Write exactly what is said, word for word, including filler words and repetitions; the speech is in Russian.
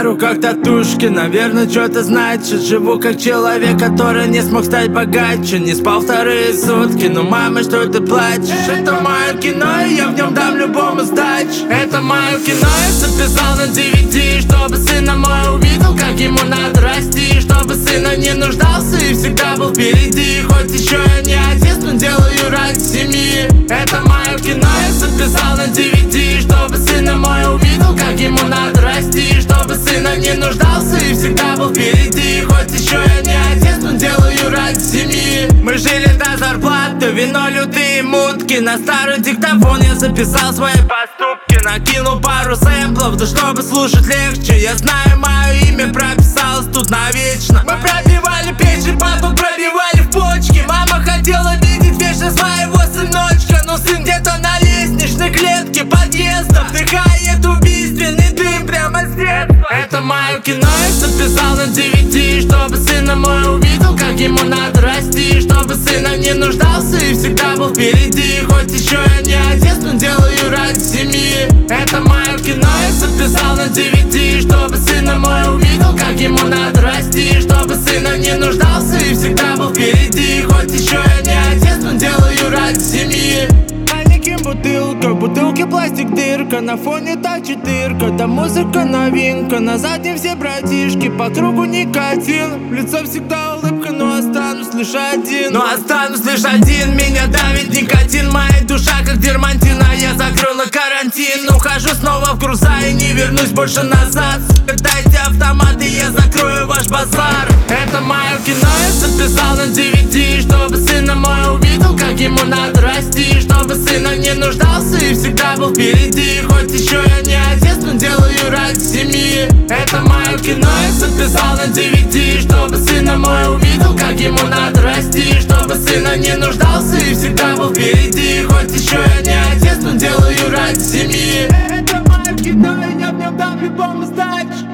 На руках татушки, наверное, что-то значит. Живу как человек, который не смог стать богаче. Не спал вторые сутки, но мама, что ты плачешь? Это мое кино, и я в нем дам любому сдачу. Это мое кино, я записал на ди ви ди, чтобы сына мой увидел, как ему надо расти. Чтобы сына не нуждался и всегда был впереди. Хоть еще я не отец, но делаю ради семьи. Это мое кино, я записал на ди ви ди, чтобы сына мой увидел, как ему надо расти. Чтобы сына не нуждался и всегда был впереди. Хоть еще я не отец, но делаю ради семьи. Мы жили до зарплаты, вино, лютые мутки. На старый диктофон я записал свои поступки. Накинул пару сэмплов, да чтобы слушать легче. Я знаю, мое имя прописалось тут навечно. Мы пробивали печень, потом пробивали в почки. Мама хотела видеть вечно своего сыночка, но сын где-то на лестничной клетке подъезда вдыхает убийственный дым прямо с детства. Это мое кино, я записал на ди ви ди, чтобы сына мой увидел, как ему надо расти. Чтобы сына не нуждался и всегда был впереди. Хоть еще я не отец, но делаю ради семьи. Это мое кино, я записал на ди ви ди, чтобы сына мой увидел, как ему надо расти. Чтобы сына не нуждался и всегда был впереди. Хоть еще я не отец, но делаю ради семьи. Бутылка, бутылки пластик дырка, на фоне та четырка, да музыка новинка. На заднем все братишки, по кругу никотин. В лицо всегда улыбка, но останусь лишь один. Но останусь лишь один, меня давит никотин. Моя душа как дермантин, а я закрыл на карантин. Ухожу снова в груза и не вернусь больше назад. Дайте автомат и я закрою ваш базар. Это мое кино, я записал на ди ви ди, чтобы сына мой увидел, как ему надо расти. Чтобы сына не нуждался и всегда был впереди. Хоть еще я не отец, но делаю ради семьи. Это мое кино, я записал на ди ви ди, чтобы сына мой увидел, как ему надо расти. Чтобы сына не нуждался и всегда был впереди. Хоть еще я не отец, но делаю ради семьи. Это мое кино, и я в нем дам любому сдачу.